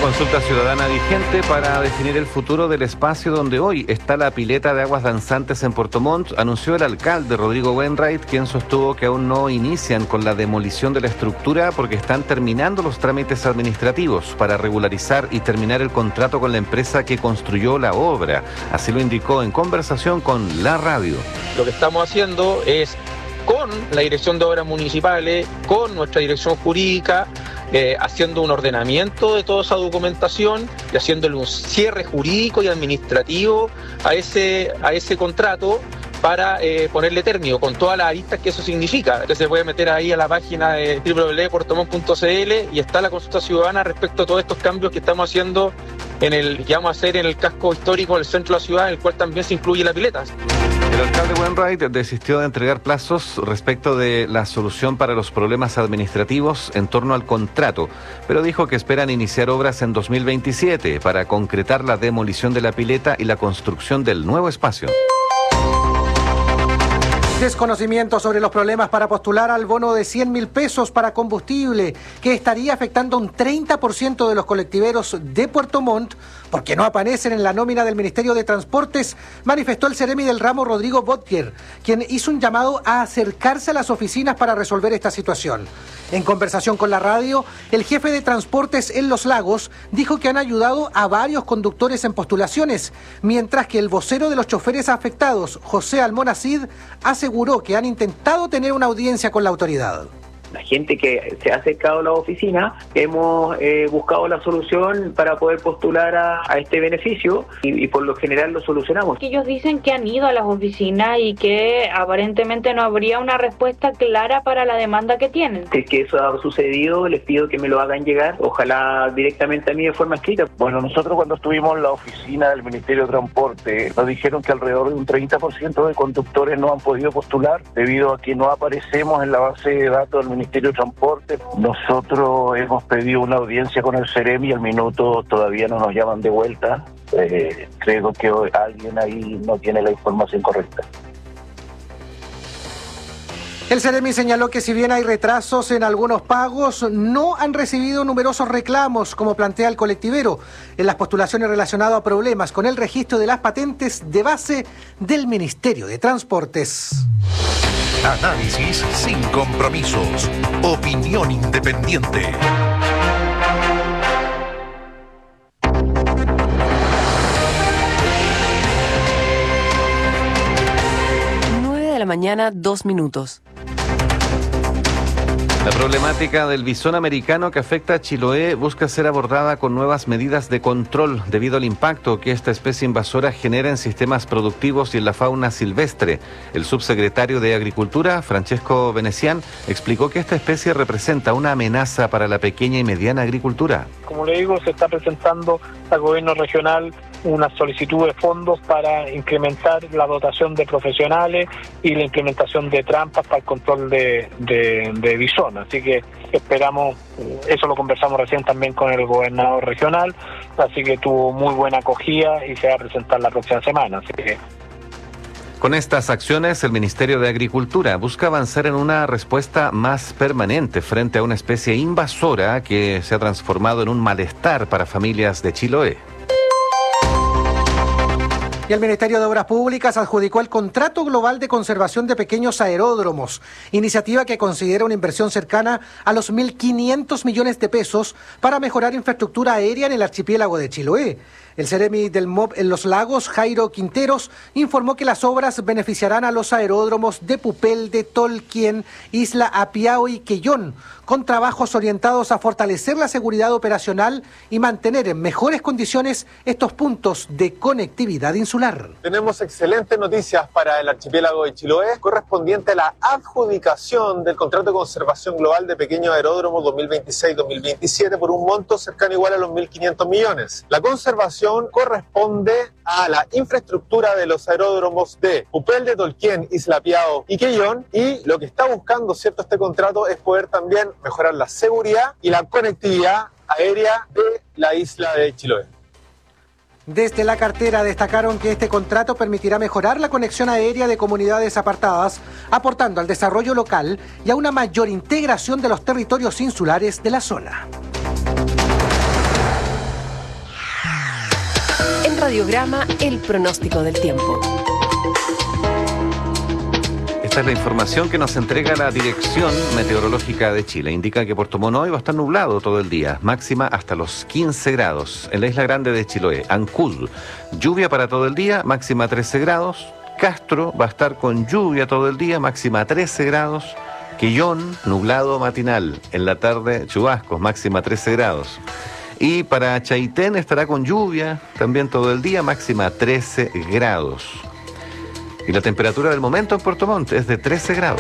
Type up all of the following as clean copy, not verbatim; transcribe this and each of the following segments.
Consulta ciudadana vigente para definir el futuro del espacio donde hoy está la pileta de aguas danzantes en Puerto Montt, anunció el alcalde Rodrigo Wainwright, quien sostuvo que aún no inician con la demolición de la estructura porque están terminando los trámites administrativos para regularizar y terminar el contrato con la empresa que construyó la obra. Así lo indicó en conversación con La Radio. Lo que estamos haciendo es, con la Dirección de Obras Municipales, con nuestra dirección jurídica, haciendo un ordenamiento de toda esa documentación y haciéndole un cierre jurídico y administrativo a ese contrato para ponerle término, con todas las aristas que eso significa. Entonces se puede meter ahí a la página de www.puertomont.cl y está la consulta ciudadana respecto a todos estos cambios que estamos haciendo que vamos a hacer en el casco histórico del centro de la ciudad, en el cual también se incluye la pileta. El alcalde Wainwright desistió de entregar plazos respecto de la solución para los problemas administrativos en torno al contrato, pero dijo que esperan iniciar obras en 2027 para concretar la demolición de la pileta y la construcción del nuevo espacio. Desconocimiento sobre los problemas para postular al bono de 100.000 pesos para combustible, que estaría afectando a un 30% de los colectiveros de Puerto Montt, porque no aparecen en la nómina del Ministerio de Transportes, manifestó el seremi del ramo Rodrigo Botger, quien hizo un llamado a acercarse a las oficinas para resolver esta situación. En conversación con la radio, el jefe de Transportes en Los Lagos dijo que han ayudado a varios conductores en postulaciones, mientras que el vocero de los choferes afectados, José Almonacid, aseguró que han intentado tener una audiencia con la autoridad. La gente que se ha acercado a la oficina, hemos buscado la solución para poder postular a este beneficio y por lo general lo solucionamos. Ellos dicen que han ido a las oficinas y que aparentemente no habría una respuesta clara para la demanda que tienen. Si es que eso ha sucedido, les pido que me lo hagan llegar, ojalá directamente a mí de forma escrita. Bueno, nosotros cuando estuvimos en la oficina del Ministerio de Transporte, nos dijeron que alrededor de un 30% de conductores no han podido postular debido a que no aparecemos en la base de datos del Ministerio de Transporte. Nosotros hemos pedido una audiencia con el seremi y al minuto todavía no nos llaman de vuelta. Creo que alguien ahí no tiene la información correcta. El seremi señaló que si bien hay retrasos en algunos pagos, no han recibido numerosos reclamos, como plantea el colectivero, en las postulaciones relacionadas a problemas con el registro de las patentes de base del Ministerio de Transportes. Análisis sin compromisos. Opinión independiente. Mañana, 2 minutos. La problemática del bisón americano que afecta a Chiloé busca ser abordada con nuevas medidas de control debido al impacto que esta especie invasora genera en sistemas productivos y en la fauna silvestre. El subsecretario de Agricultura, Francesco Venecián, explicó que esta especie representa una amenaza para la pequeña y mediana agricultura. Como le digo, se está presentando al gobierno regional una solicitud de fondos para incrementar la dotación de profesionales y la implementación de trampas para el control de bisón. Así que esperamos, eso lo conversamos recién también con el gobernador regional, así que tuvo muy buena acogida y se va a presentar la próxima semana. Así que con estas acciones, el Ministerio de Agricultura busca avanzar en una respuesta más permanente frente a una especie invasora que se ha transformado en un malestar para familias de Chiloé. Y el Ministerio de Obras Públicas adjudicó el Contrato Global de Conservación de Pequeños Aeródromos, iniciativa que considera una inversión cercana a los 1.500 millones de pesos para mejorar infraestructura aérea en el archipiélago de Chiloé. El seremi del MOB en Los Lagos, Jairo Quinteros, informó que las obras beneficiarán a los aeródromos de Pupelde, Tolquien, Isla Apiao y Quellón, con trabajos orientados a fortalecer la seguridad operacional y mantener en mejores condiciones estos puntos de conectividad insular. Tenemos excelentes noticias para el archipiélago de Chiloé, correspondiente a la adjudicación del Contrato de Conservación Global de Pequeños Aeródromos 2026-2027 por un monto cercano igual a los 1.500 millones. La conservación corresponde a la infraestructura de los aeródromos de Pupelde, Tolquien, Isla Apiao y Quellón, y lo que está buscando, ¿cierto?, este contrato es poder también mejorar la seguridad y la conectividad aérea de la isla de Chiloé. Desde la cartera destacaron que este contrato permitirá mejorar la conexión aérea de comunidades apartadas, aportando al desarrollo local y a una mayor integración de los territorios insulares de la zona. Radiograma, el pronóstico del tiempo. Esta es la información que nos entrega la Dirección Meteorológica de Chile. Indica que Puerto Montt hoy va a estar nublado todo el día, máxima hasta los 15 grados. En la isla grande de Chiloé, Ancud, lluvia para todo el día, máxima 13 grados. Castro va a estar con lluvia todo el día, máxima 13 grados. Quillón, nublado matinal. En la tarde, chubascos, máxima 13 grados. Y para Chaitén estará con lluvia también todo el día, máxima 13 grados. Y la temperatura del momento en Puerto Montt es de 13 grados.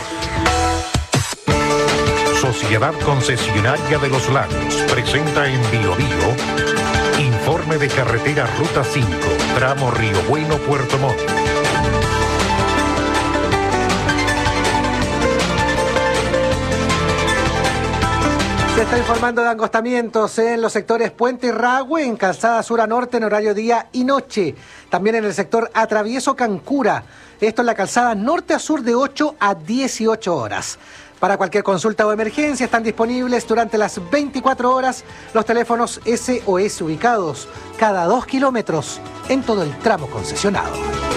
Sociedad Concesionaria de los Lagos presenta en Biobío informe de carretera Ruta 5, tramo Río Bueno, Puerto Montt. Se está informando de angostamientos en los sectores Puente y Rahue, en Calzada Sur a Norte en horario día y noche. También en el sector Atravieso Cancura. Esto en la calzada Norte a Sur de 8 a 18 horas. Para cualquier consulta o emergencia están disponibles durante las 24 horas los teléfonos SOS ubicados cada 2 kilómetros en todo el tramo concesionado.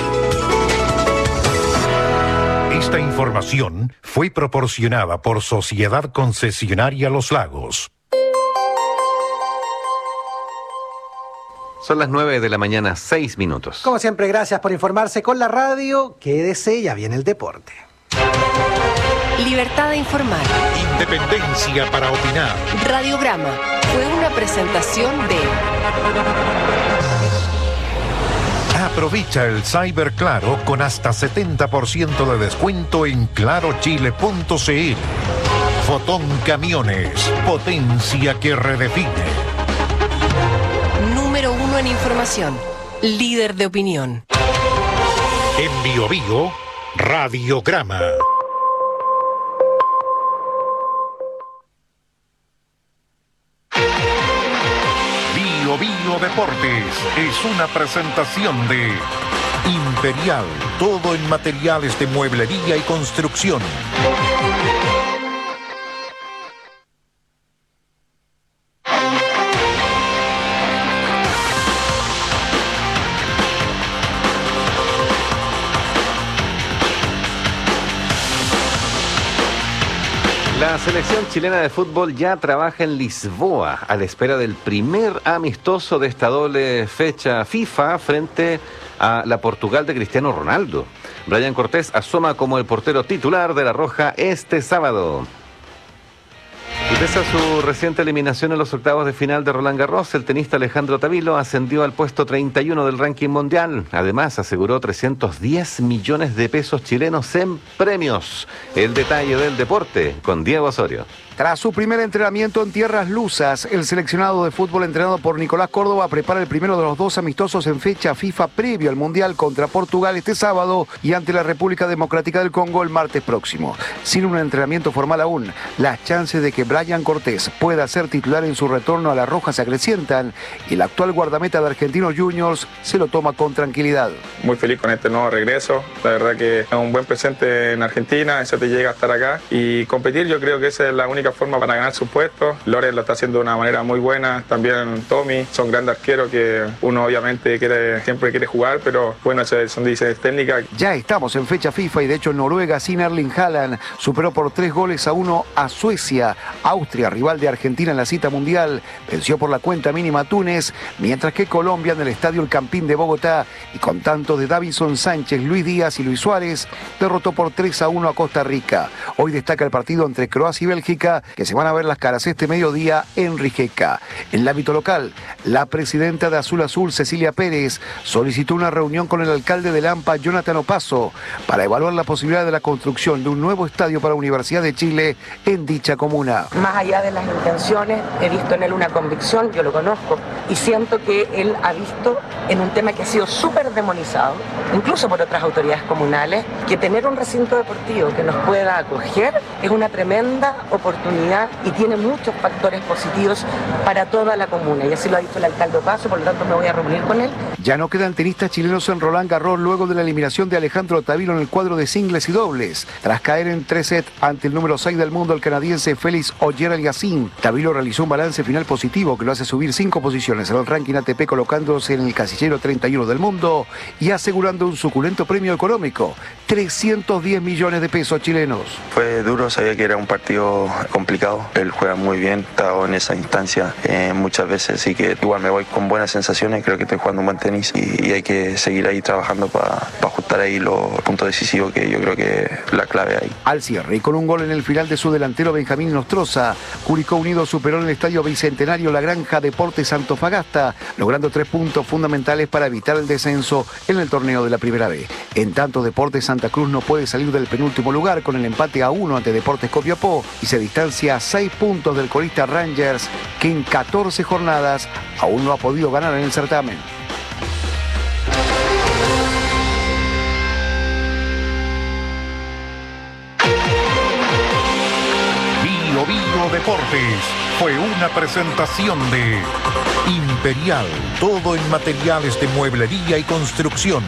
Esta información fue proporcionada por Sociedad Concesionaria Los Lagos. Son las 9 de la mañana, 6 minutos. Como siempre, gracias por informarse con la radio. Quédese, ya viene el deporte. Libertad de informar. Independencia para opinar. Radiograma fue una presentación de... Aprovecha el Cyber Claro con hasta 70% de descuento en clarochile.cl. Fotón Camiones, potencia que redefine. Número 1 en información, líder de opinión. En Biobío, Radiograma. Biobío Deportes es una presentación de Imperial, todo en materiales de mueblería y construcción. La selección chilena de fútbol ya trabaja en Lisboa a la espera del primer amistoso de esta doble fecha FIFA frente a la Portugal de Cristiano Ronaldo. Brian Cortés asoma como el portero titular de la Roja este sábado. Y pese a su reciente eliminación en los octavos de final de Roland Garros, el tenista Alejandro Tavilo ascendió al puesto 31 del ranking mundial. Además, aseguró 310 millones de pesos chilenos en premios. El detalle del deporte con Diego Osorio. Tras su primer entrenamiento en tierras lusas, el seleccionado de fútbol entrenado por Nicolás Córdoba prepara el primero de los dos amistosos en fecha FIFA previo al Mundial contra Portugal este sábado y ante la República Democrática del Congo el martes próximo. Sin un entrenamiento formal aún, las chances de que Brian Cortés pueda ser titular en su retorno a la Roja se acrecientan y el actual guardameta de Argentinos Juniors se lo toma con tranquilidad. Muy feliz con este nuevo regreso, la verdad que es un buen presente en Argentina, eso te llega a estar acá y competir, yo creo que esa es la única forma para ganar su puesto. Loren lo está haciendo de una manera muy buena, también Tommy, son grandes arqueros que uno obviamente siempre quiere jugar, pero bueno, son decisiones técnicas. Ya estamos en fecha FIFA y de hecho Noruega sin Erling Haaland superó por 3-1 a Suecia. Austria, rival de Argentina en la cita mundial, venció por la cuenta mínima a Túnez, mientras que Colombia en el Estadio El Campín de Bogotá y con tantos de Davinson Sánchez, Luis Díaz y Luis Suárez, derrotó por 3-1 a Costa Rica. Hoy destaca el partido entre Croacia y Bélgica, que se van a ver las caras este mediodía en Rijeka. En el ámbito local, la presidenta de Azul Azul, Cecilia Pérez, solicitó una reunión con el alcalde de Lampa, Jonathan Opaso, para evaluar la posibilidad de la construcción de un nuevo estadio para la Universidad de Chile en dicha comuna. Más allá de las intenciones, he visto en él una convicción, yo lo conozco, y siento que él ha visto en un tema que ha sido súper demonizado, incluso por otras autoridades comunales, que tener un recinto deportivo que nos pueda acoger es una tremenda oportunidad y tiene muchos factores positivos para toda la comuna, y así lo ha dicho el alcalde Opaso, por lo tanto me voy a reunir con él. Ya no quedan tenistas chilenos en Roland Garros luego de la eliminación de Alejandro Tavilo en el cuadro de singles y dobles. Tras caer en 3 sets ante el número 6 del mundo, el canadiense Félix Auger-Aliassime, Tavilo realizó un balance final positivo que lo hace subir 5 posiciones en el ranking ATP, colocándose en el casillero 31 del mundo y asegurando un suculento premio económico, 310 millones de pesos chilenos. Fue duro, sabía que era un partido complicado. Él juega muy bien, estado en esa instancia muchas veces, así que igual me voy con buenas sensaciones. Creo que estoy jugando un buen tenis y hay que seguir ahí trabajando para ajustar ahí los puntos decisivos, que yo creo que es la clave ahí. Al cierre y con un gol en el final de su delantero Benjamín Nostroza, Curicó Unido superó en el Estadio Bicentenario la Granja Deportes Antofagasta, logrando 3 puntos fundamentales para evitar el descenso en el torneo de la Primera B. En tanto, Deportes Santa Cruz no puede salir del penúltimo lugar con el empate a 1 ante Deportes Copiapó y se distancia a 6 puntos del colista Rangers, que en 14 jornadas aún no ha podido ganar en el certamen. Bio Deportes fue una presentación de Imperial, todo en materiales de mueblería y construcción.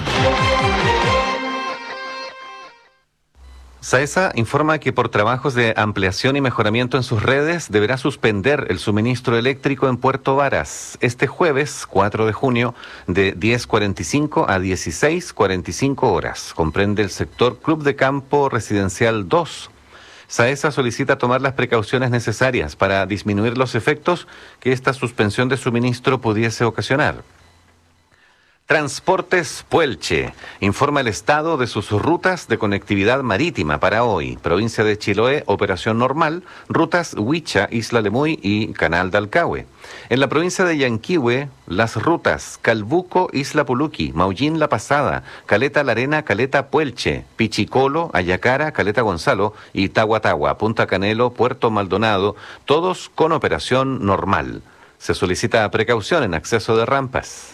SAESA informa que por trabajos de ampliación y mejoramiento en sus redes deberá suspender el suministro eléctrico en Puerto Varas este jueves 4 de junio de 10:45 a 16:45 horas. Comprende el sector Club de Campo Residencial 2. SAESA solicita tomar las precauciones necesarias para disminuir los efectos que esta suspensión de suministro pudiese ocasionar. Transportes Puelche informa el estado de sus rutas de conectividad marítima para hoy. Provincia de Chiloé, operación normal, rutas Huicha, Isla Lemuy y Canal de Alcahue. En la provincia de Yanquihue, las rutas Calbuco, Isla Puluqui, Maullín La Pasada, Caleta La Arena, Caleta Puelche, Pichicolo, Ayacara, Caleta Gonzalo y Tahuatahua, Punta Canelo, Puerto Maldonado, todos con operación normal. Se solicita precaución en acceso de rampas.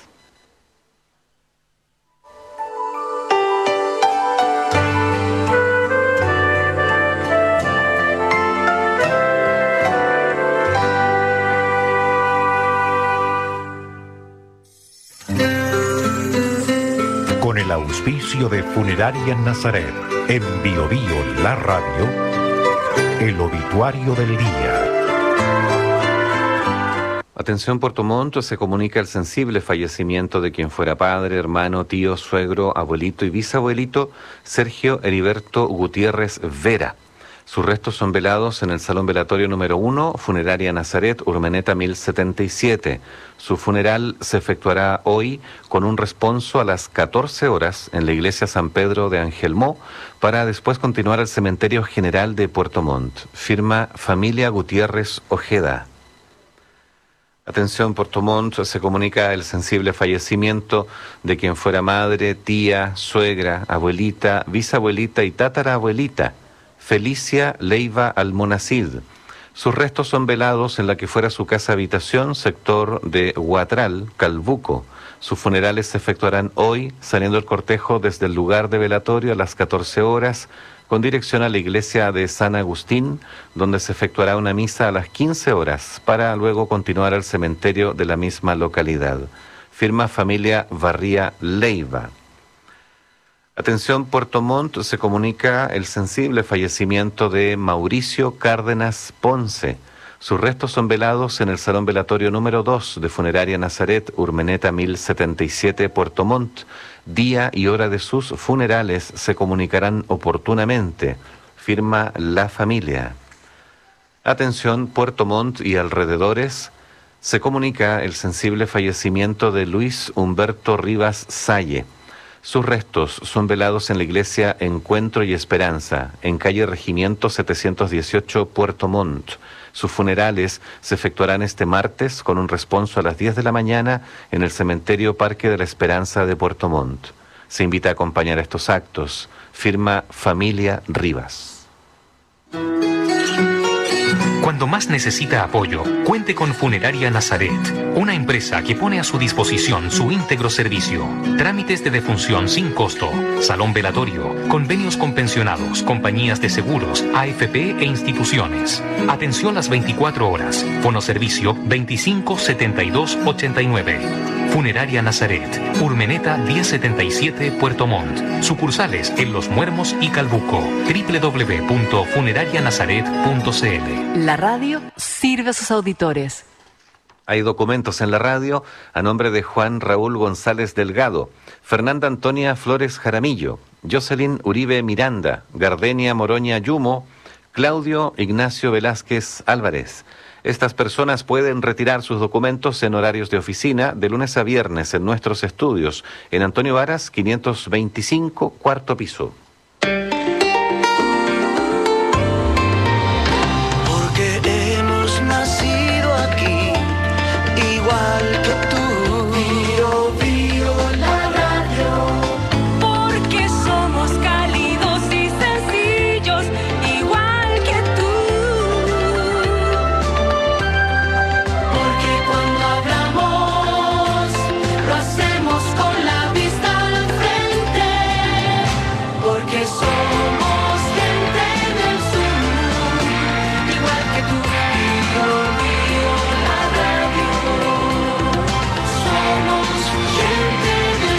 Con el auspicio de Funeraria Nazaret, en Bio Bio La Radio, el obituario del día. Atención, Puerto Montt, se comunica el sensible fallecimiento de quien fuera padre, hermano, tío, suegro, abuelito y bisabuelito, Sergio Heriberto Gutiérrez Vera. Sus restos son velados en el Salón Velatorio número 1, Funeraria Nazaret, Urmeneta 1077. Su funeral se efectuará hoy con un responso a las 14 horas en la Iglesia San Pedro de Angelmó, para después continuar al Cementerio General de Puerto Montt. Firma Familia Gutiérrez Ojeda. Atención, Puerto Montt, se comunica el sensible fallecimiento de quien fuera madre, tía, suegra, abuelita, bisabuelita y tatarabuelita, Felicia Leiva Almonacid. Sus restos son velados en la que fuera su casa habitación, sector de Huatral, Calbuco. Sus funerales se efectuarán hoy, saliendo el cortejo desde el lugar de velatorio a las 14 horas, con dirección a la iglesia de San Agustín, donde se efectuará una misa a las 15 horas, para luego continuar al cementerio de la misma localidad. Firma Familia Barría Leiva. Atención, Puerto Montt, se comunica el sensible fallecimiento de Mauricio Cárdenas Ponce. Sus restos son velados en el Salón Velatorio número 2 de Funeraria Nazaret, Urmeneta 1077, Puerto Montt. Día y hora de sus funerales se comunicarán oportunamente. Firma La Familia. Atención, Puerto Montt y alrededores, se comunica el sensible fallecimiento de Luis Humberto Rivas Salle. Sus restos son velados en la iglesia Encuentro y Esperanza, en calle Regimiento 718, Puerto Montt. Sus funerales se efectuarán este martes con un responso a las 10 de la mañana en el cementerio Parque de la Esperanza de Puerto Montt. Se invita a acompañar estos actos. Firma Familia Rivas. Cuando más necesita apoyo, cuente con Funeraria Nazaret, una empresa que pone a su disposición su íntegro servicio. Trámites de defunción sin costo, salón velatorio, convenios con pensionados, compañías de seguros, AFP e instituciones. Atención las 24 horas. Fonoservicio 25 72 89. Funeraria Nazaret, Urmeneta 1077 Puerto Montt. Sucursales en Los Muermos y Calbuco. www.funerarianazaret.cl. La radio sirve a sus auditores. Hay documentos en la radio a nombre de Juan Raúl González Delgado, Fernanda Antonia Flores Jaramillo, Jocelyn Uribe Miranda, Gardenia Moroña Yumo, Claudio Ignacio Velázquez Álvarez. Estas personas pueden retirar sus documentos en horarios de oficina de lunes a viernes en nuestros estudios, en Antonio Varas, 525, cuarto piso. Porque hemos nacido aquí, igual que tú. Bio, bio, la radio. Porque somos cálidos y sencillos, igual que tú. Porque cuando hablamos, lo hacemos con la vista al frente. Porque somos gente del sur, igual que tú. Bio, bio, la radio. Somos gente del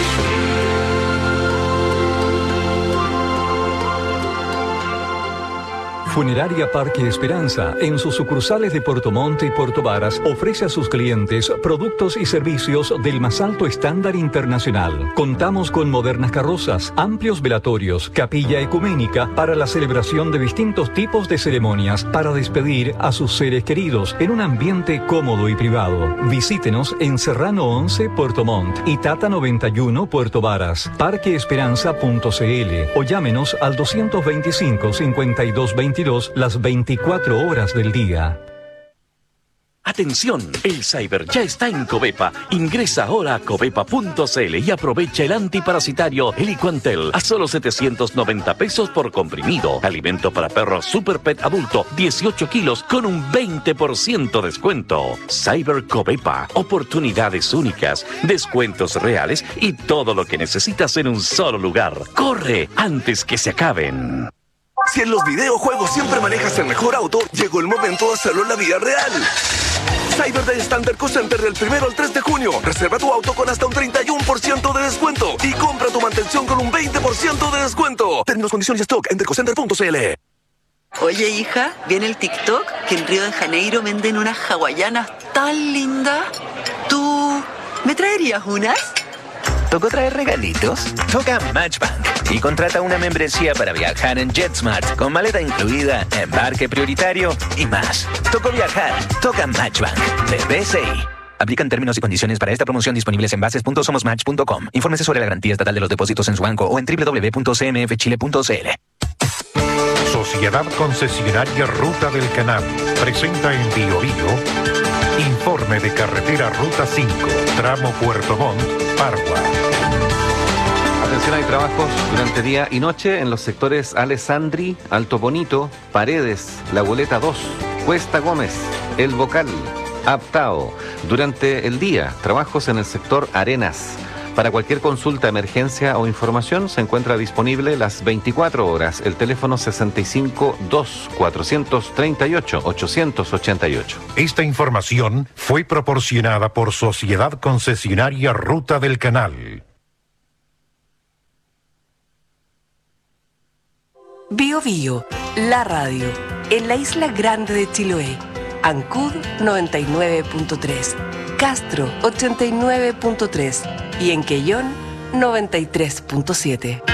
Funeraria Parque Esperanza, en sus sucursales de Puerto Montt y Puerto Varas, ofrece a sus clientes productos y servicios del más alto estándar internacional. Contamos con modernas carrozas, amplios velatorios, capilla ecuménica para la celebración de distintos tipos de ceremonias para despedir a sus seres queridos en un ambiente cómodo y privado. Visítenos en Serrano 11, Puerto Montt y Tata 91, Puerto Varas. Parqueesperanza.cl o llámenos al 225-5222 las 24 horas del día. Atención, el cyber ya está en Covepa. Ingresa ahora a covepa.cl y aprovecha el antiparasitario Heliquantel a solo 790 pesos por comprimido. Alimento para perros Super Pet adulto, 18 kilos con un 20% descuento. Cyber Covepa, oportunidades únicas, descuentos reales y todo lo que necesitas en un solo lugar. ¡Corre antes que se acaben! Si en los videojuegos siempre manejas el mejor auto, llegó el momento de hacerlo en la vida real. Cyber Day Standard Co Center del 1 al 3 de junio. Reserva tu auto con hasta un 31% de descuento y compra tu mantención con un 20% de descuento. Términos, condiciones y stock en dercocenter.cl. Oye, hija, ¿viene el TikTok? Que en Río de Janeiro venden unas hawaianas tan lindas. ¿Tú me traerías unas? ¿Tocó traer regalitos? Toca Matchbank y contrata una membresía para viajar en JetSmart con maleta incluida, embarque prioritario y más. Tocó viajar, toca Matchbank de BCI. Aplican términos y condiciones para esta promoción disponibles en bases.somosmatch.com. Infórmese sobre la garantía estatal de los depósitos en su banco o en www.cmfchile.cl. Sociedad Concesionaria Ruta del Canal presenta en Bio Bio informe de carretera Ruta 5, tramo Puerto Montt, Pargua. Atención, hay trabajos durante día y noche en los sectores Alessandri, Alto Bonito, Paredes, La Goleta 2, Cuesta Gómez, El Bocal, Aptao. Durante el día, trabajos en el sector Arenas. Para cualquier consulta, emergencia o información, se encuentra disponible las 24 horas el teléfono 65-2-438-888. Esta información fue proporcionada por Sociedad Concesionaria Ruta del Canal. Bio Bio, la radio, en la isla grande de Chiloé. Ancud 99.3, Castro 89.3 y en Quellón 93.7.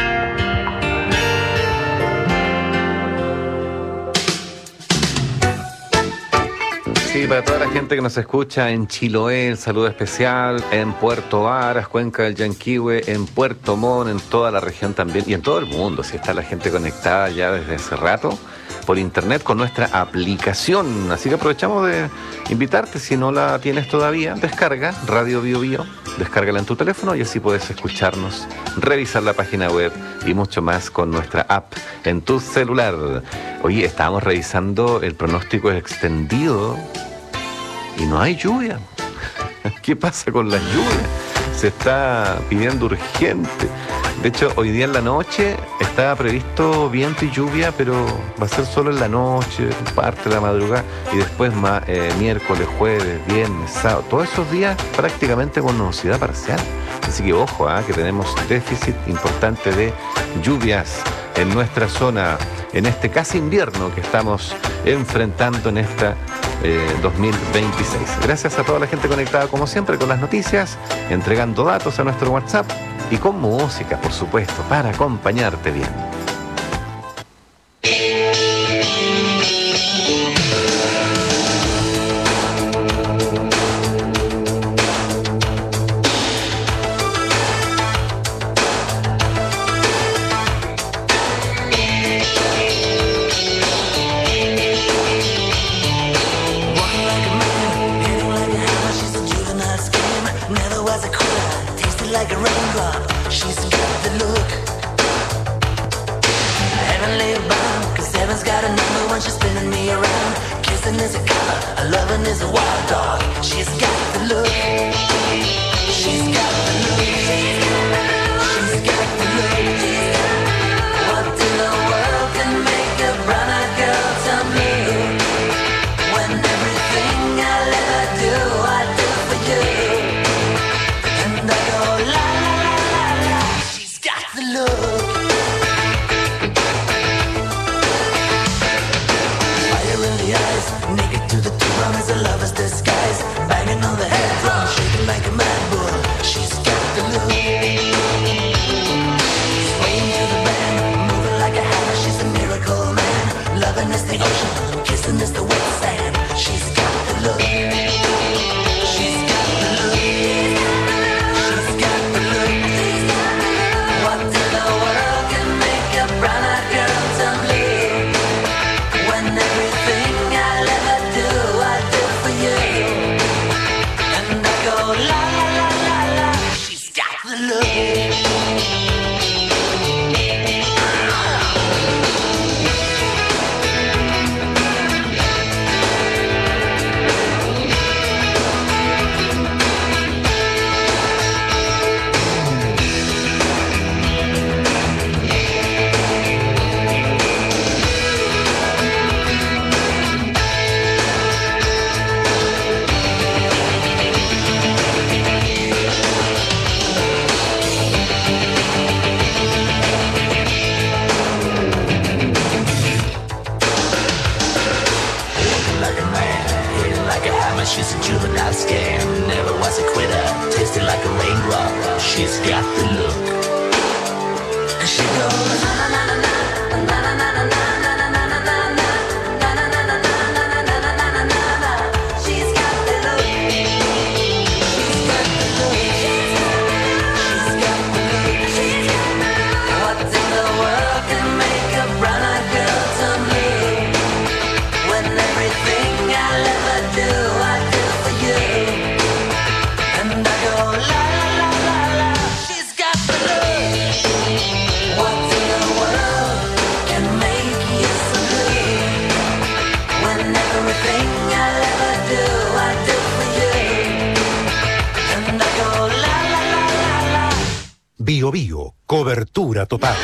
Sí, para toda la gente que nos escucha en Chiloé, el saludo especial, en Puerto Varas, Cuenca del Llanquihue, en Puerto Montt, en toda la región también y en todo el mundo. Si está la gente conectada ya desde hace rato por internet con nuestra aplicación. Así que aprovechamos de invitarte, si no la tienes todavía, descarga Radio Bio Bio, descárgala en tu teléfono y así puedes escucharnos, revisar la página web y mucho más con nuestra app en tu celular. Oye, estábamos revisando el pronóstico extendido y no hay lluvia. ¿Qué pasa con la lluvia? Se está pidiendo urgente. De hecho, hoy día en la noche estaba previsto viento y lluvia, pero va a ser solo en la noche, parte de la madrugada, y después miércoles, jueves, viernes, sábado, todos esos días prácticamente con nubosidad parcial. Así que ojo, que tenemos déficit importante de lluvias en nuestra zona, en este casi invierno que estamos enfrentando en esta 2026. Gracias a toda la gente conectada como siempre con las noticias, entregando datos a nuestro WhatsApp y con música, por supuesto, para acompañarte bien. Bio Bio, cobertura total.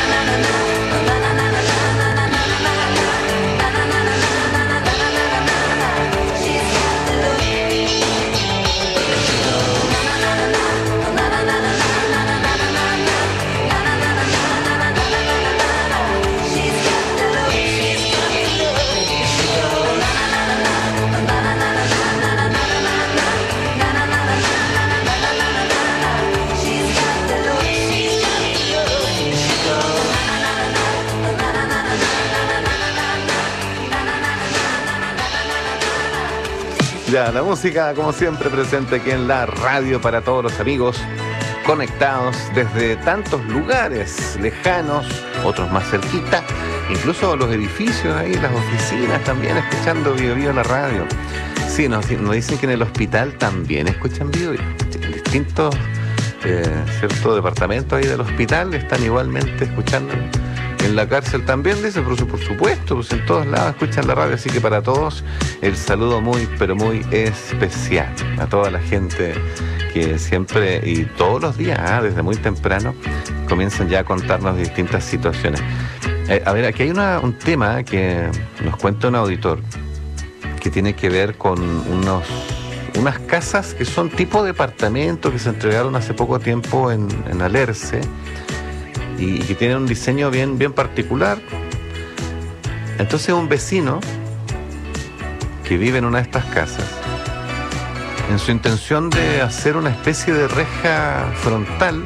Ya, la música, como siempre, presente aquí en la radio para todos los amigos conectados desde tantos lugares lejanos, otros más cerquita, incluso los edificios ahí, las oficinas también escuchando Bio Bio en la radio. Sí, nos dicen que en el hospital también escuchan Bio Bio. En distintos departamentos ahí del hospital están igualmente escuchando. En la cárcel también, dice, por supuesto, pues en todos lados escuchan la radio, así que para todos el saludo muy, pero muy especial a toda la gente que siempre y todos los días, desde muy temprano, comienzan ya a contarnos distintas situaciones. A ver, aquí hay un tema que nos cuenta un auditor que tiene que ver con unas casas que son tipo departamento que se entregaron hace poco tiempo en Alerce y que tienen un diseño bien particular. Entonces un vecino que vive en una de estas casas, en su intención de hacer una especie de reja frontal,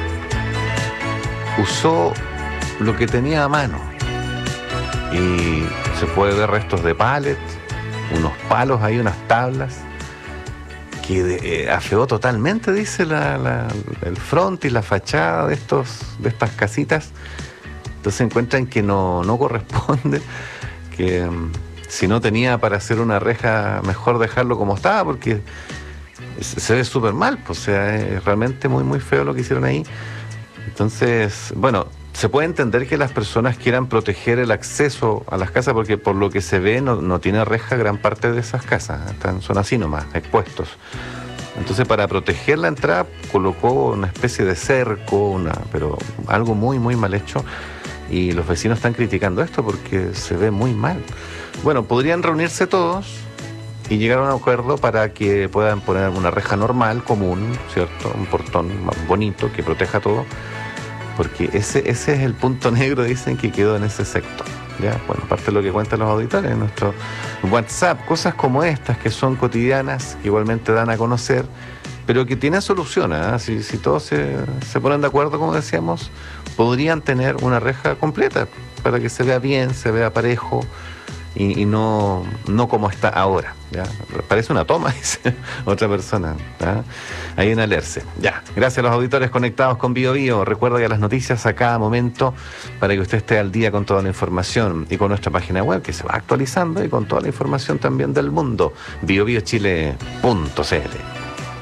usó lo que tenía a mano y se puede ver restos de palets, unos palos ahí, unas tablas, que afeó totalmente, dice, el front y la fachada de estas casitas. Entonces encuentran que no corresponde, que si no tenía para hacer una reja, mejor dejarlo como estaba, porque se ve súper mal, pues, o sea, es realmente muy feo lo que hicieron ahí. Entonces, bueno, se puede entender que las personas quieran proteger el acceso a las casas, porque por lo que se ve no tiene reja gran parte de esas casas, son así nomás, expuestos. Entonces, para proteger la entrada colocó una especie de cerco, pero algo muy mal hecho, y los vecinos están criticando esto porque se ve muy mal. Bueno, podrían reunirse todos y llegar a un acuerdo para que puedan poner una reja normal, común, ¿cierto? Un portón bonito que proteja todo, porque ese es el punto negro, dicen, que quedó en ese sector. ¿Ya? Bueno, parte de lo que cuentan los auditores en nuestro WhatsApp, cosas como estas que son cotidianas, que igualmente dan a conocer, pero que tienen solución, si todos se ponen de acuerdo, como decíamos, podrían tener una reja completa para que se vea bien, se vea parejo y no como está ahora. ¿Ya? Parece una toma, dice otra persona, ¿ya? Ahí en Alerce. Ya, gracias a los auditores conectados con Bio Bio. Recuerda que las noticias a cada momento para que usted esté al día con toda la información y con nuestra página web que se va actualizando y con toda la información también del mundo, biobiochile.cl.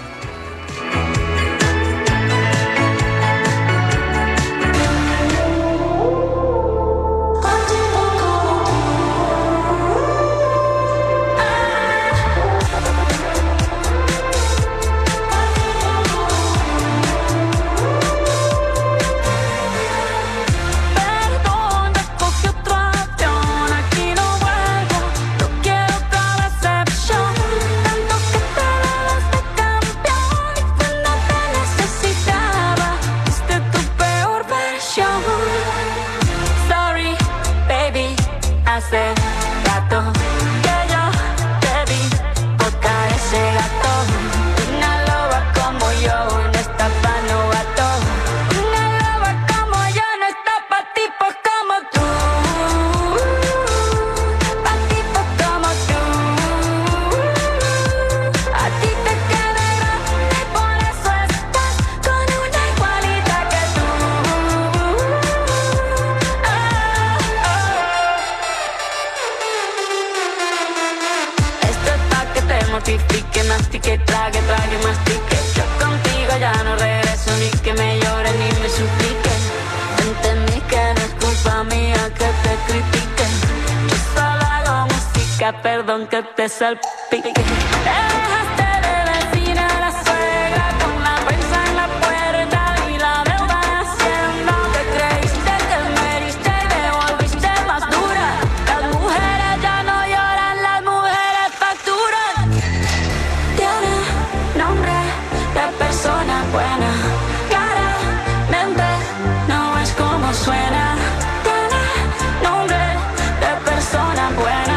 Perdón que te salpique. Dejaste de vecina a la suegra con la prensa en la puerta y la deuda en Hacienda. Te creíste que me heriste y te volviste más dura. Las mujeres ya no lloran, las mujeres facturan. Tiene nombre de persona buena, claramente no es como suena. Tiene nombre de persona buena.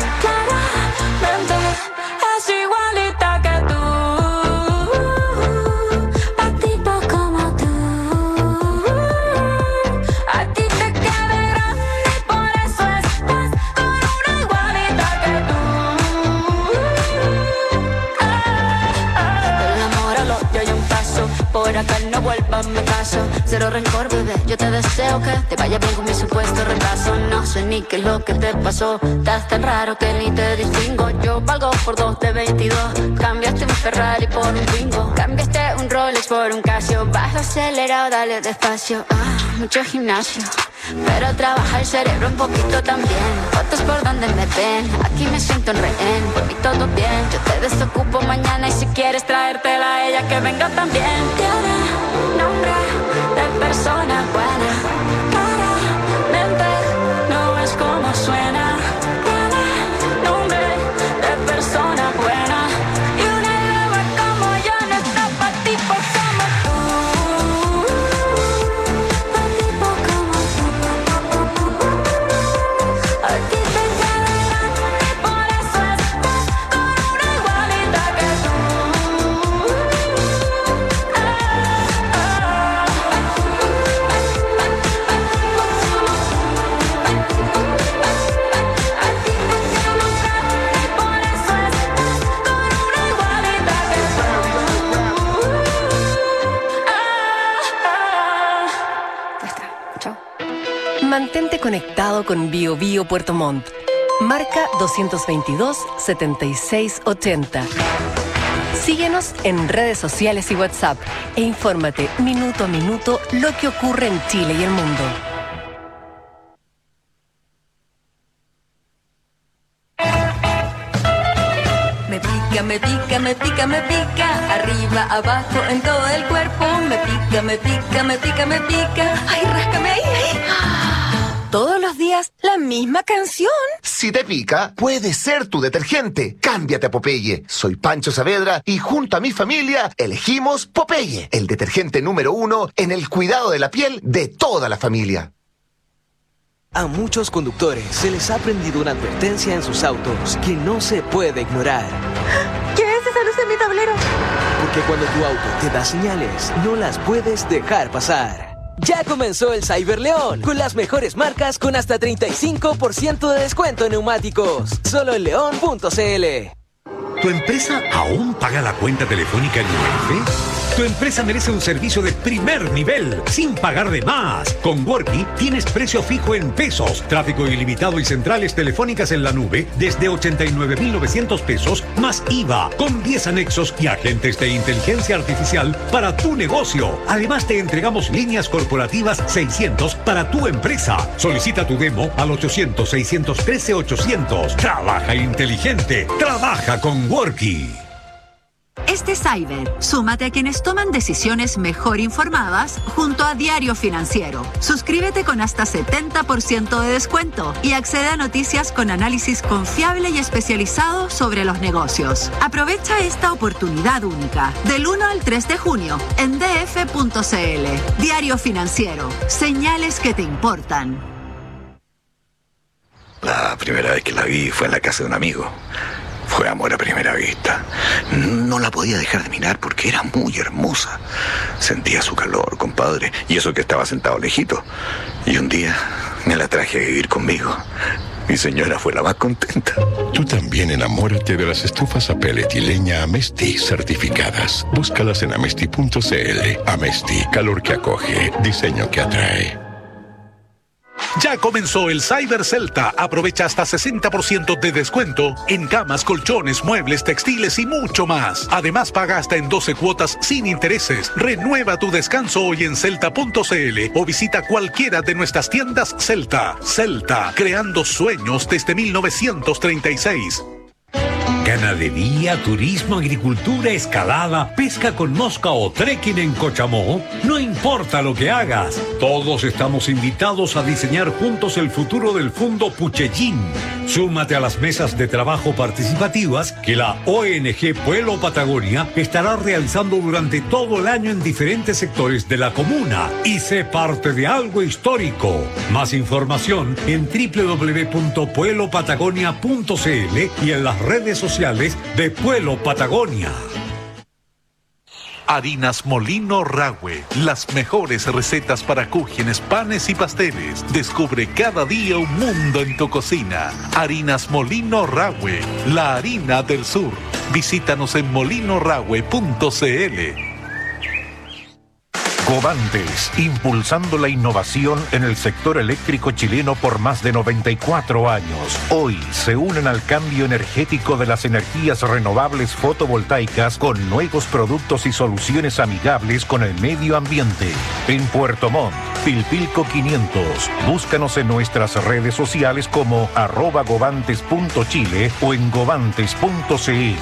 Es igualita que tú, pa' tipo como tú. A ti te queda grande y por eso estás con una igualita que tú. Del amor al odio hay un paso, por acá no vuelvas, me caso. Cero rencor, bebé, yo te deseo que te vaya bien con mi supuesto retraso. No sé ni qué es lo que te pasó, estás tan raro que ni te distingo. Yo valgo por 2 de 22, cambiaste un Ferrari por un Twingo, cambiaste un Rolex por un Casio. Baja acelerado, dale despacio, mucho gimnasio, pero trabaja el cerebro un poquito también. Fotos por donde me ven, aquí me siento en rehén. Por mí todo bien, yo te desocupo mañana. Y si quieres traértela a ella, que venga también. Tiene nombre de persona buena, claramente no es como suena. Tiene nombre de persona buena, y una loba como yo no está pa' tipos como tú. Pa' tipos como tú. A ti te queda grande, por eso estás con una igualita que tú. Mantente conectado con Bio Bio Puerto Montt. Marca 222-7680. Síguenos en redes sociales y WhatsApp e infórmate minuto a minuto lo que ocurre en Chile y el mundo. Me pica, me pica, me pica, me pica. Arriba, abajo, en todo el cuerpo. Me pica, me pica, me pica, me pica. Ay, ráscame ahí, ahí. Todos los días, la misma canción. Si te pica, puede ser tu detergente. Cámbiate a Popeye. Soy Pancho Saavedra y junto a mi familia elegimos Popeye, el detergente número 1 en el cuidado de la piel de toda la familia. A muchos conductores se les ha prendido una advertencia en sus autos que no se puede ignorar. ¿Qué es esa luz en mi tablero? Porque cuando tu auto te da señales, no las puedes dejar pasar. Ya comenzó el Cyber León, con las mejores marcas con hasta 35% de descuento en neumáticos. Solo en león.cl. ¿Tu empresa aún paga la cuenta telefónica en UF? Tu empresa merece un servicio de primer nivel, sin pagar de más. Con Worky tienes precio fijo en pesos, tráfico ilimitado y centrales telefónicas en la nube desde 89.900 pesos más IVA, con 10 anexos y agentes de inteligencia artificial para tu negocio. Además te entregamos líneas corporativas 600 para tu empresa. Solicita tu demo al 800-613-800. Trabaja inteligente, trabaja con Worky. Este Cyber, súmate a quienes toman decisiones mejor informadas junto a Diario Financiero. Suscríbete con hasta 70% de descuento y accede a noticias con análisis confiable y especializado sobre los negocios. Aprovecha esta oportunidad única del 1 al 3 de junio en df.cl. Diario Financiero, señales que te importan. La primera vez que la vi fue en la casa de un amigo. Fue amor a primera vista. No la podía dejar de mirar porque era muy hermosa. Sentía su calor, compadre, y eso que estaba sentado lejito. Y un día me la traje a vivir conmigo. Mi señora fue la más contenta. Tú también enamórate de las estufas a pellet y leña Amesti certificadas. Búscalas en amesti.cl. Amesti, calor que acoge, diseño que atrae. Ya comenzó el Cyber Celta. Aprovecha hasta 60% de descuento en camas, colchones, muebles, textiles y mucho más. Además, paga hasta en 12 cuotas sin intereses. Renueva tu descanso hoy en celta.cl o visita cualquiera de nuestras tiendas Celta. Celta, creando sueños desde 1936. Ganadería, turismo, agricultura, escalada, pesca con mosca o trekking en Cochamó. No importa lo que hagas, todos estamos invitados a diseñar juntos el futuro del Fundo Puchellín. Súmate a las mesas de trabajo participativas que la ONG Pueblo Patagonia estará realizando durante todo el año en diferentes sectores de la comuna y sé parte de algo histórico. Más información en www.pueblopatagonia.cl y en las redes sociales de Pueblo Patagonia. Harinas Molino Rahue, las mejores recetas para cúgenes, panes y pasteles. Descubre cada día un mundo en tu cocina. Harinas Molino Rahue, la harina del sur. Visítanos en molinorahue.cl. Govantes, impulsando la innovación en el sector eléctrico chileno por más de 94 años. Hoy se unen al cambio energético de las energías renovables fotovoltaicas con nuevos productos y soluciones amigables con el medio ambiente. En Puerto Montt, Pilpilco 500. Búscanos en nuestras redes sociales como @govantes.chile o en govantes.cl.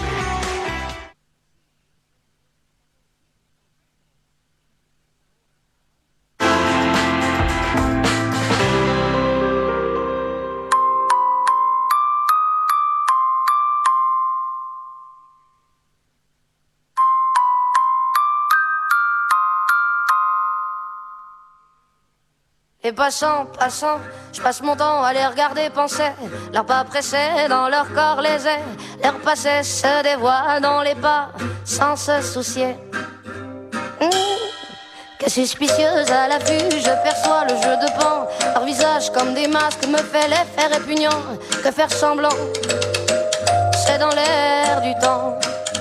Et passant, je passe mon temps à les regarder penser. Leurs pas pressés dans leur corps les airs. Leur passé se dévoile dans les pas sans se soucier. Que suspicieuse à l'affût, je perçois le jeu de pan. Leur visage comme des masques me fait l'effet répugnant. Que faire semblant, c'est dans l'air du temps.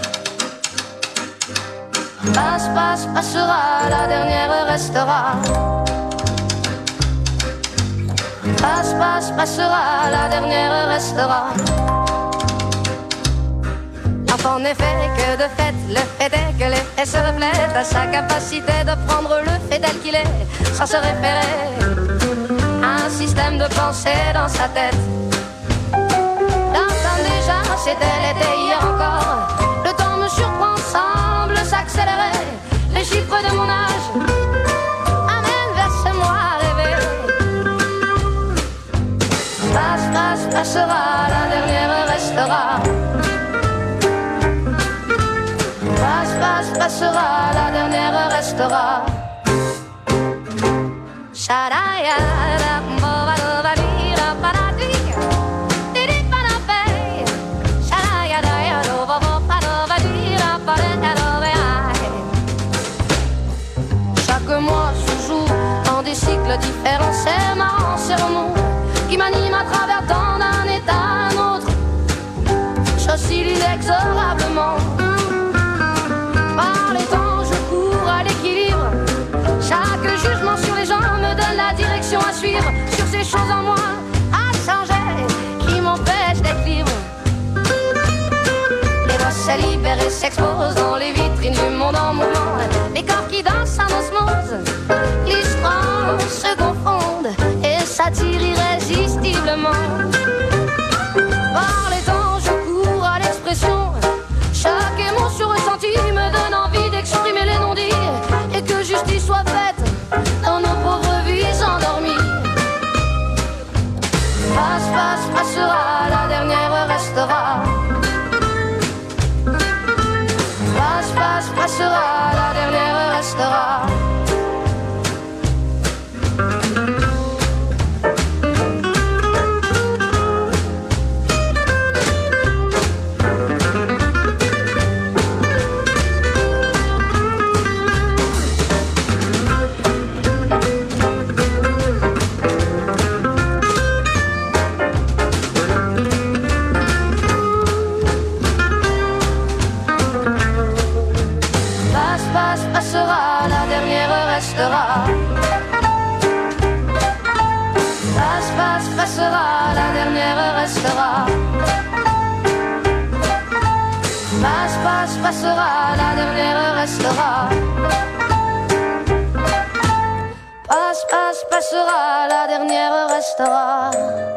Passera, la dernière restera. Passera, la dernière restera. L'enfant n'est fait que de fait, le fait est que les faits se reflètent à sa capacité de prendre le fait tel qu'il est, sans se référer à un système de pensée dans sa tête. L'entendre déjà, c'était l'été hier encore. Le temps me surprend, semble s'accélérer. Les chiffres de mon âge amènent vers ce moi rêvé. Passera, la dernière restera. Passera, la dernière restera. Chaque mois se joue dans des cycles différents. C'est marrant, c'est remous qui m'anime à travers tant d'un état à un autre. J'oscille inexorablement. Par les temps, je cours à l'équilibre. Chaque jugement sur les gens me donne la direction à suivre. Sur ces choses en moi à changer qui m'empêchent d'être libre. Les voix se libèrent et s'exposent dans les vitrines du monde en mouvement. Les corps qui dansent en osmose, l'histoire se confondent et s'attirent irrésistiblement. Par les temps, je cours à l'expression. Chaque émotion ressentie me donne envie d'exprimer les non-dits. Et que justice soit faite dans nos pauvres vies endormies. Passera, la dernière restera. Passera, la dernière restera. Passera, la dernière restera. Passera, la dernière restera. Passera, la dernière restera. Passera, la dernière restera.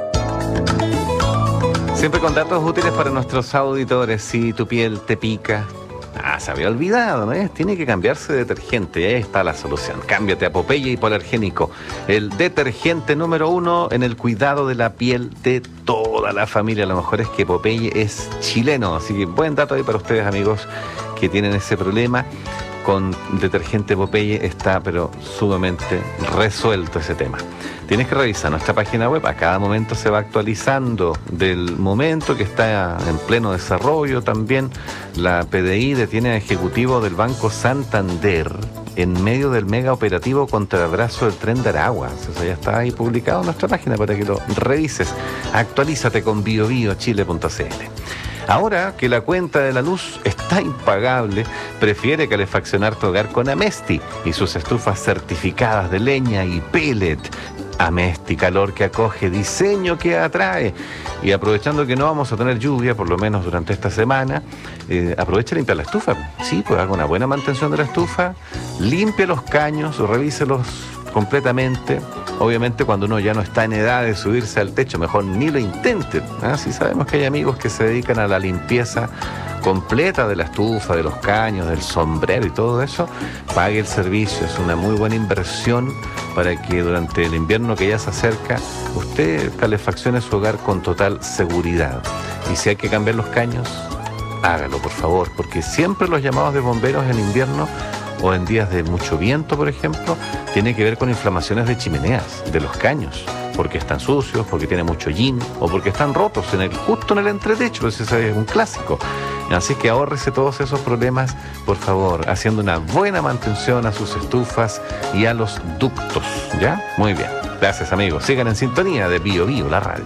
Siempre con datos útiles para nuestros auditores. Si tu piel te pica, se había olvidado, ¿no? Tiene que cambiarse de detergente. Ahí está la solución. Cámbiate a Popeye Hipoalergénico, el detergente número 1 en el cuidado de la piel de toda la familia. Lo mejor es que Popeye es chileno, así que buen dato ahí para ustedes, amigos, que tienen ese problema. Con detergente Popeye está pero sumamente resuelto ese tema. Tienes que revisar nuestra página web, a cada momento se va actualizando del momento que está en pleno desarrollo. También la PDI detiene a ejecutivo del Banco Santander en medio del mega operativo contra el abrazo del tren de Aragua. Eso ya está ahí publicado en nuestra página para que lo revises. Actualízate con biobiochile.cl. Ahora que la cuenta de la luz está está impagable, prefiere calefaccionar tu hogar con Amesti y sus estufas certificadas de leña y pellet. Amesti, calor que acoge, diseño que atrae. Y aprovechando que no vamos a tener lluvia, por lo menos durante esta semana, aproveche a limpiar la estufa. Sí, pues haga una buena mantención de la estufa, limpie los caños, revíselos completamente. Obviamente cuando uno ya no está en edad de subirse al techo, mejor ni lo intenten. Sí sabemos que hay amigos que se dedican a la limpieza completa de la estufa, de los caños, del sombrero y todo eso. Pague el servicio, es una muy buena inversión para que durante el invierno que ya se acerca, usted calefaccione su hogar con total seguridad. Y si hay que cambiar los caños, hágalo por favor, porque siempre los llamados de bomberos en invierno o en días de mucho viento, por ejemplo, tiene que ver con inflamaciones de chimeneas, de los caños, porque están sucios, porque tiene mucho hollín o porque están rotos justo en el entretecho. Ese es un clásico. Así que ahórrese todos esos problemas, por favor, haciendo una buena mantención a sus estufas y a los ductos, ¿ya? Muy bien. Gracias, amigos. Sigan en sintonía de Bio Bio, la radio.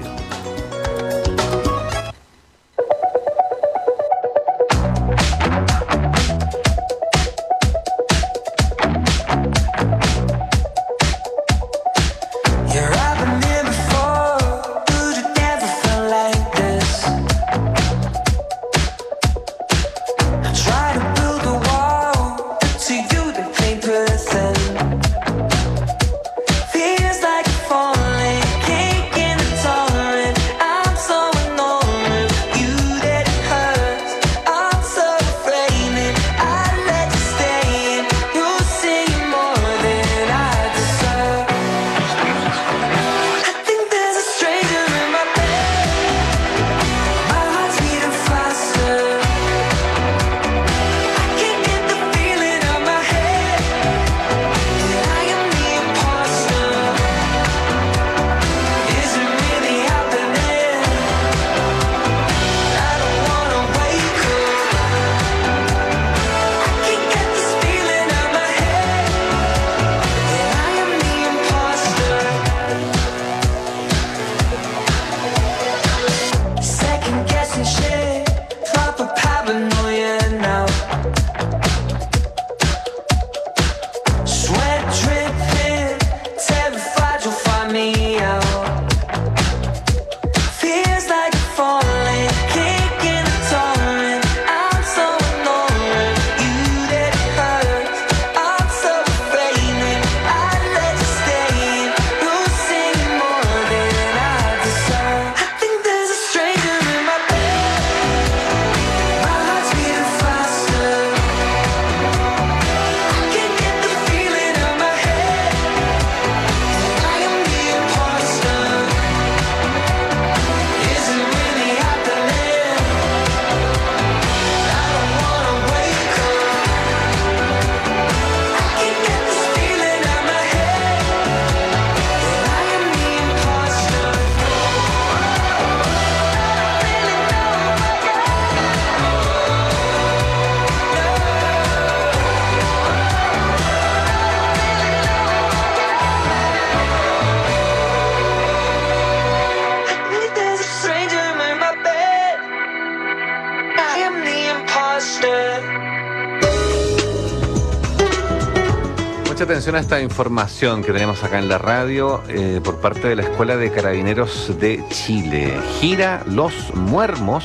Mucha atención a esta información que tenemos acá en la radio por parte de la Escuela de Carabineros de Chile. Gira Los Muermos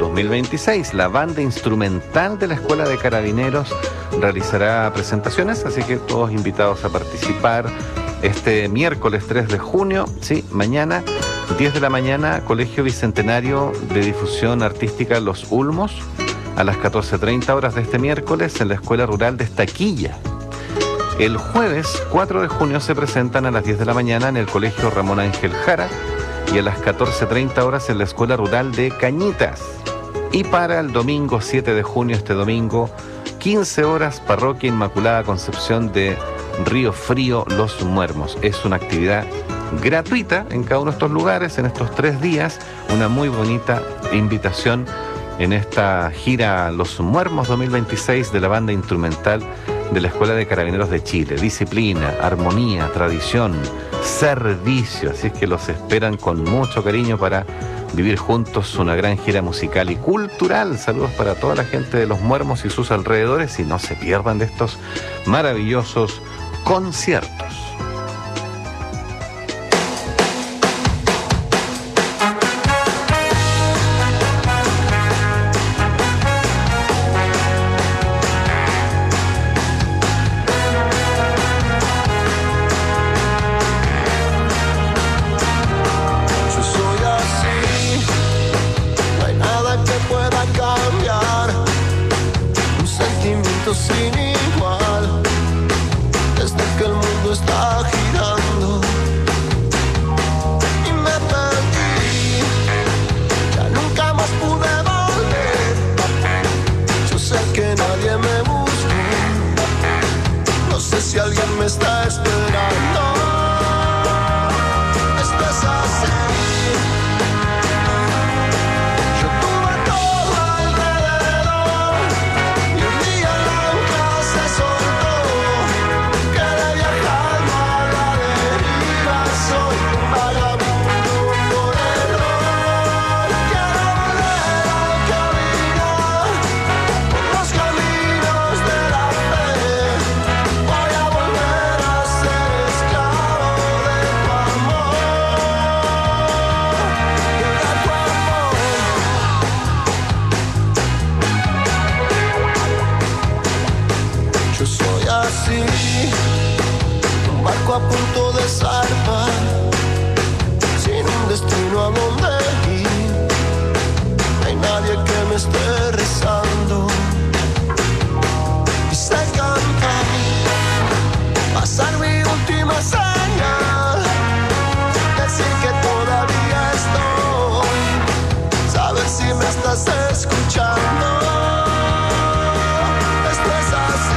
2026. La banda instrumental de la Escuela de Carabineros realizará presentaciones, así que todos invitados a participar este miércoles 3 de junio, sí, mañana, 10 de la mañana, Colegio Bicentenario de Difusión Artística Los Ulmos, a las 14:30 horas de este miércoles en la Escuela Rural de Estaquilla. El jueves 4 de junio se presentan a las 10 de la mañana en el Colegio Ramón Ángel Jara y a las 14:30 horas en la Escuela Rural de Cañitas. Y para el domingo 7 de junio, este domingo, 15 horas, Parroquia Inmaculada Concepción de Río Frío, Los Muermos. Es una actividad gratuita en cada uno de estos lugares, en estos 3 días, una muy bonita invitación en esta gira Los Muermos 2026 de la banda instrumental de la Escuela de Carabineros de Chile. Disciplina, armonía, tradición, servicio. Así es que los esperan con mucho cariño para vivir juntos una gran gira musical y cultural. Saludos para toda la gente de Los Muermos y sus alrededores y no se pierdan de estos maravillosos conciertos. Sin igual, desde que el mundo está girando y me perdí, ya nunca más pude volver. Yo sé que nadie me buscó, no sé si alguien me está esperando. Esto es así. A punto de zarpar, sin un destino a donde ir. No hay nadie que me esté rezando. Y sé cantar, pasar mi última señal, decir que todavía estoy, saber si me estás escuchando. Esto es así.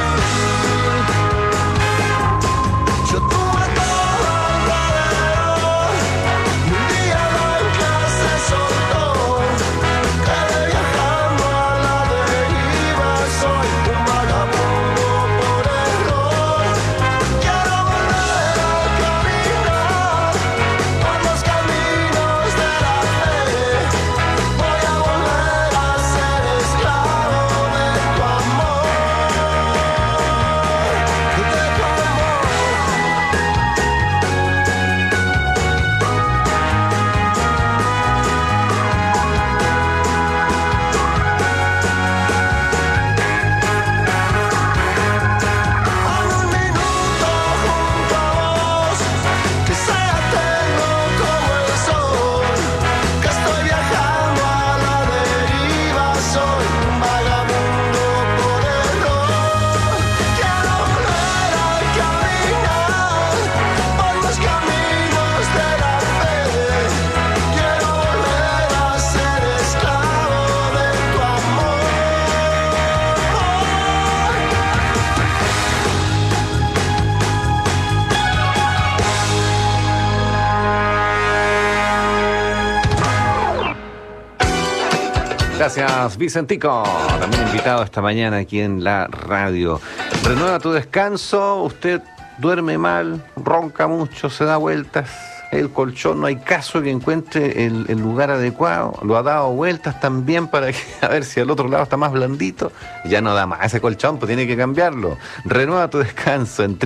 Gracias, Vicentico. También invitado esta mañana aquí en la radio. Renueva tu descanso. Usted duerme mal, ronca mucho, se da vueltas. El colchón, no hay caso que encuentre el lugar adecuado. Lo ha dado vueltas también para que, a ver si al otro lado está más blandito. Ya no da más ese colchón, pues tiene que cambiarlo. Renueva tu descanso en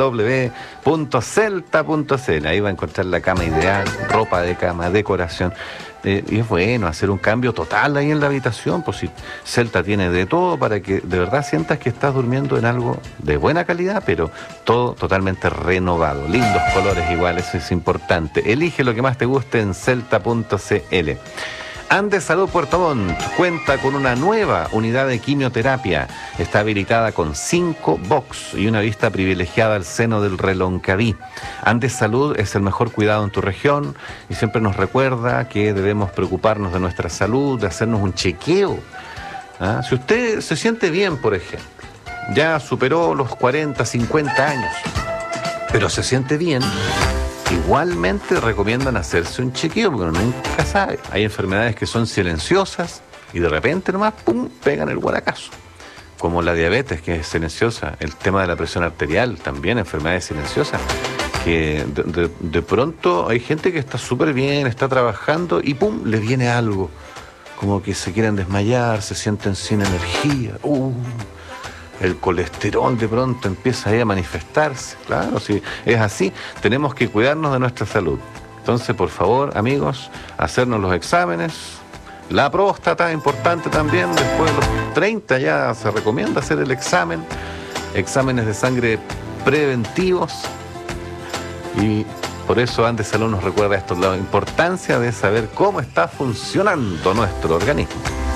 www.celta.cl. Ahí va a encontrar la cama ideal, ropa de cama, decoración. Y es bueno hacer un cambio total ahí en la habitación, pues si Celta tiene de todo para que de verdad sientas que estás durmiendo en algo de buena calidad, pero todo totalmente renovado. Lindos colores igual, eso es importante. Elige lo que más te guste en celta.cl. Andes Salud Puerto Montt cuenta con una nueva unidad de quimioterapia. Está habilitada con 5 box y una vista privilegiada al seno del Reloncaví. Andes Salud es el mejor cuidado en tu región y siempre nos recuerda que debemos preocuparnos de nuestra salud, de hacernos un chequeo. Si usted se siente bien, por ejemplo, ya superó los 40, 50 años, pero se siente bien, igualmente recomiendan hacerse un chequeo porque uno nunca sabe. Hay enfermedades que son silenciosas y de repente nomás, ¡pum!, pegan el guaracazo. Como la diabetes, que es silenciosa, el tema de la presión arterial, también enfermedades silenciosas, que de pronto hay gente que está súper bien, está trabajando y ¡pum!, le viene algo. Como que se quieren desmayar, se sienten sin energía. El colesterol de pronto empieza ahí a manifestarse. Claro, si es así, tenemos que cuidarnos de nuestra salud. Entonces, por favor, amigos, hacernos los exámenes. La próstata, importante también, después de los 30 ya se recomienda hacer el examen. Exámenes de sangre preventivos. Y por eso Andes Salud nos recuerda esto, la importancia de saber cómo está funcionando nuestro organismo.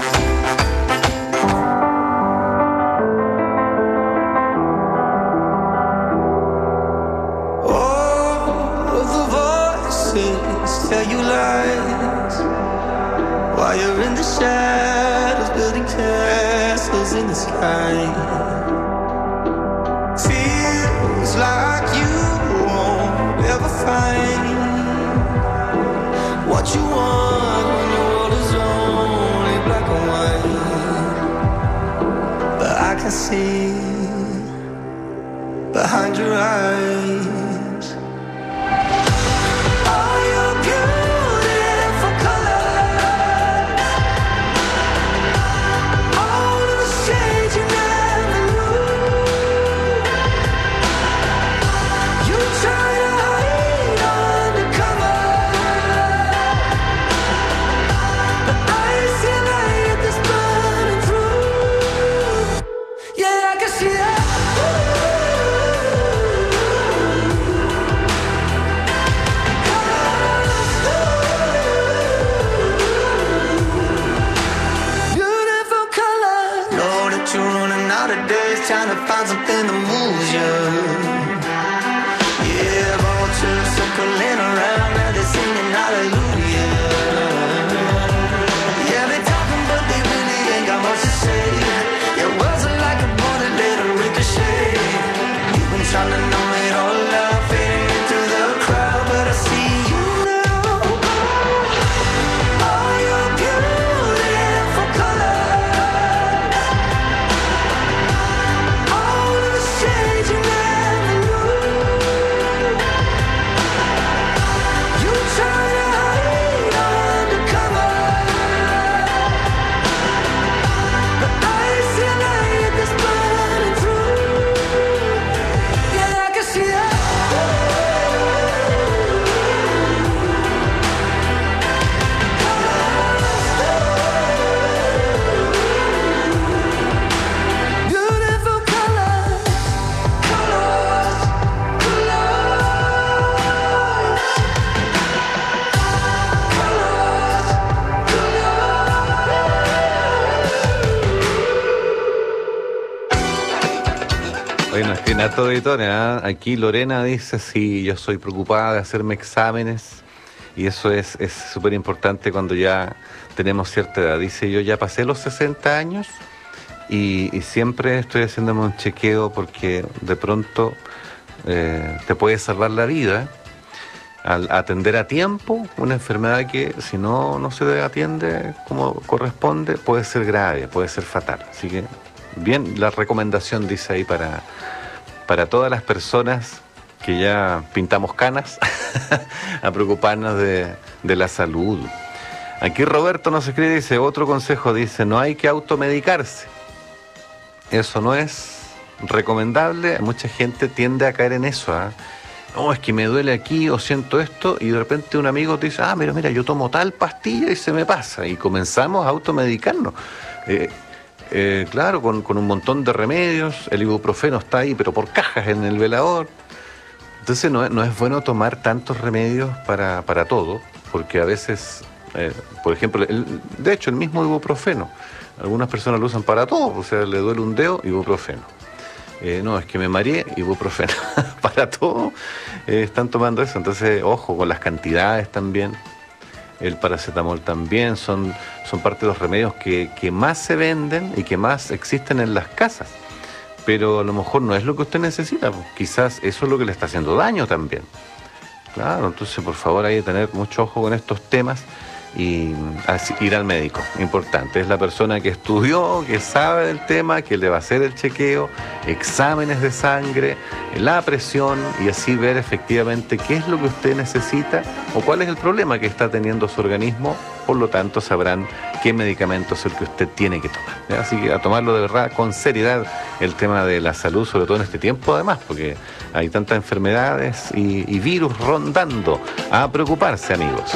Tell you lies while you're in the shadows, building castles in the sky. Feels like you won't ever find what you want when the world is only black and white. But I can see behind your eyes. Trying to find something that moves you. Yeah, vultures circling around and they're singing hallelujah. Yeah, they talking but they really ain't got much to say. Your words are like a bullet, let them ricochet. You've been trying to numb it all out, fading into the crowd, but I see you now. All your beautiful colors. Nato Editores, ¿eh? Aquí Lorena dice, sí, yo soy preocupada de hacerme exámenes y eso es súper importante cuando ya tenemos cierta edad. Dice, yo ya pasé los 60 años y siempre estoy haciéndome un chequeo porque de pronto te puede salvar la vida al atender a tiempo una enfermedad que si no se atiende como corresponde puede ser grave, puede ser fatal. Así que bien, la recomendación dice ahí para todas las personas que ya pintamos canas a preocuparnos de la salud. Aquí Roberto nos escribe, dice, otro consejo, dice, no hay que automedicarse. Eso no es recomendable. Mucha gente tiende a caer en eso. No, es que me duele aquí o siento esto y de repente un amigo te dice, mira, yo tomo tal pastilla y se me pasa. Y comenzamos a automedicarnos. Claro, con un montón de remedios, el ibuprofeno está ahí, pero por cajas en el velador. Entonces no es bueno tomar tantos remedios para todo, porque a veces, por ejemplo, de hecho el mismo ibuprofeno, algunas personas lo usan para todo, o sea, le duele un dedo, ibuprofeno. No, es que me mareé, ibuprofeno. Para todo están tomando eso, entonces ojo con las cantidades también. El paracetamol también son parte de los remedios que más se venden y que más existen en las casas. Pero a lo mejor no es lo que usted necesita. Quizás eso es lo que le está haciendo daño también. Claro, entonces por favor hay que tener mucho ojo con estos temas y ir al médico, importante. Es la persona que estudió, que sabe del tema, que le va a hacer el chequeo, exámenes de sangre, la presión y así ver efectivamente qué es lo que usted necesita o cuál es el problema que está teniendo su organismo. Por lo tanto, sabrán qué medicamento es el que usted tiene que tomar, ¿ya? Así que a tomarlo de verdad con seriedad el tema de la salud, sobre todo en este tiempo además, porque hay tantas enfermedades y virus rondando. A preocuparse, amigos.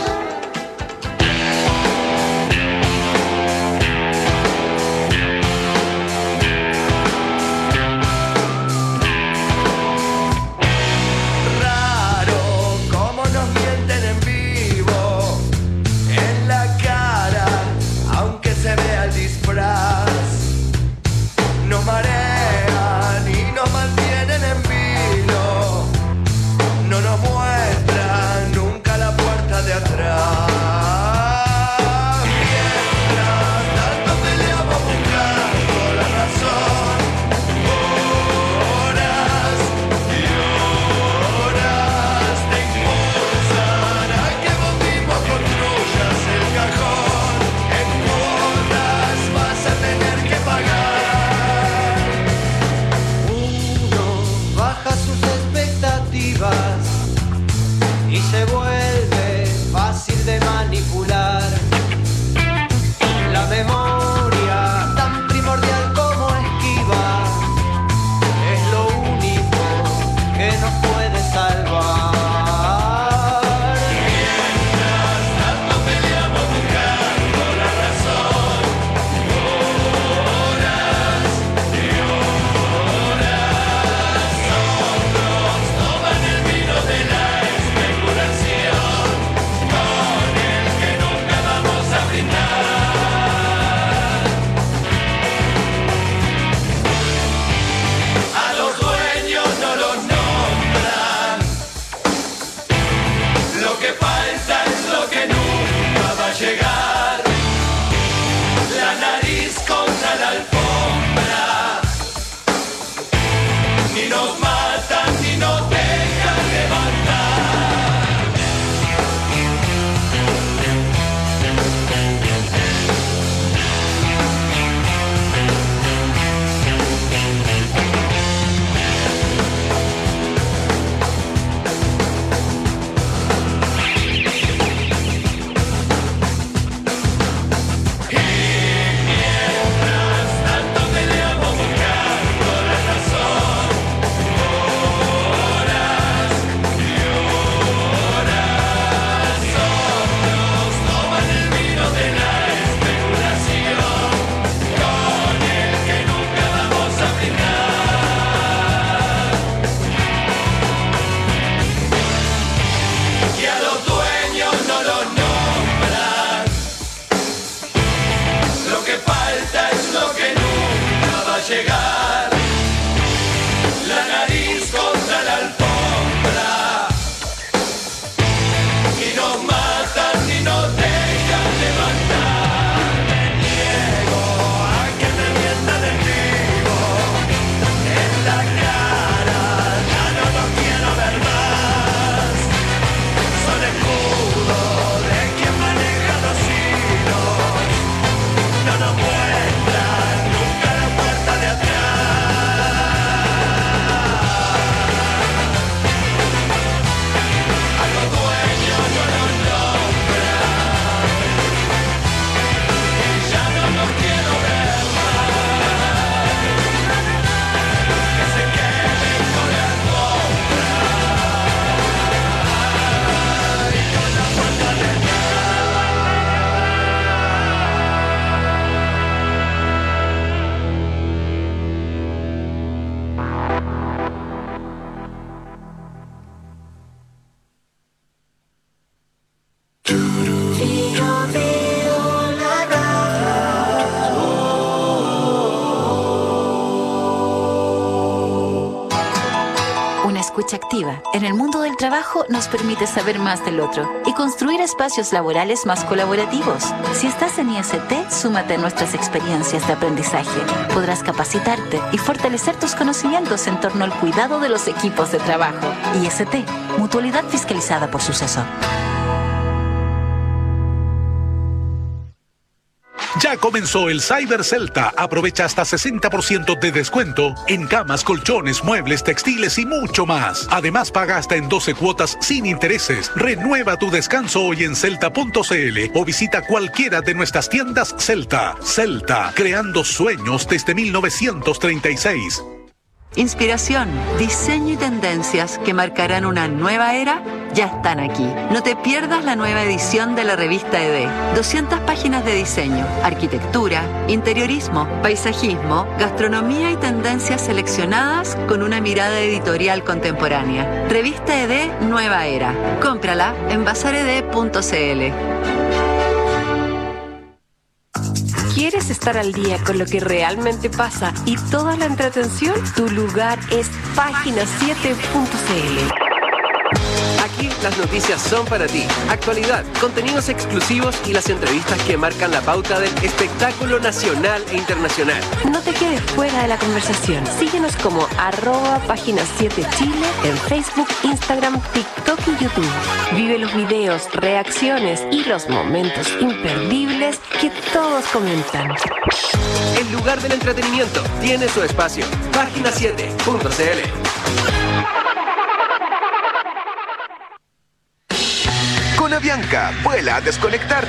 escucha activa en el mundo del trabajo nos permite saber más del otro y construir espacios laborales más colaborativos. Si estás en IST, súmate a nuestras experiencias de aprendizaje. Podrás capacitarte y fortalecer tus conocimientos en torno al cuidado de los equipos de trabajo. IST, Mutualidad Fiscalizada por Suceso. Ya comenzó el Cyber Celta. Aprovecha hasta 60% de descuento en camas, colchones, muebles, textiles y mucho más. Además, paga hasta en 12 cuotas sin intereses. Renueva tu descanso hoy en celta.cl o visita cualquiera de nuestras tiendas Celta. Celta, creando sueños desde 1936. Inspiración, diseño y tendencias que marcarán una nueva era ya están aquí. No te pierdas la nueva edición de la revista ED. 200 páginas de diseño, arquitectura, interiorismo, paisajismo, gastronomía y tendencias seleccionadas con una mirada editorial contemporánea. Revista ED Nueva Era. Cómprala en bazared.cl. ¿Quieres estar al día con lo que realmente pasa y toda la entretención? Tu lugar es página7.cl. Aquí las noticias son para ti. Actualidad, contenidos exclusivos y las entrevistas que marcan la pauta del espectáculo nacional e internacional. No te quedes fuera de la conversación. Síguenos como @página7chile en Facebook, Instagram, TikTok y YouTube. Vive los videos, reacciones y los momentos imperdibles que todos comentan. El lugar del entretenimiento tiene su espacio. Página7.cl. Con Avianca, vuela a desconectarte.